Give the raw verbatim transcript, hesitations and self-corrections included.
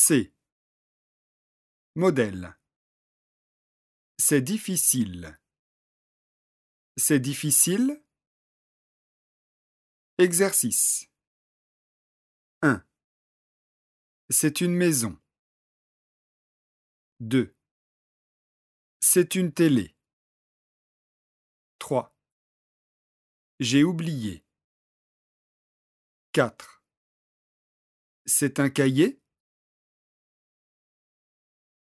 C. Modèle. C'est difficile. C'est difficile. Exercice. un. C'est une maison. deux. C'est une télé. trois. J'ai oublié. quatre. C'est un cahier.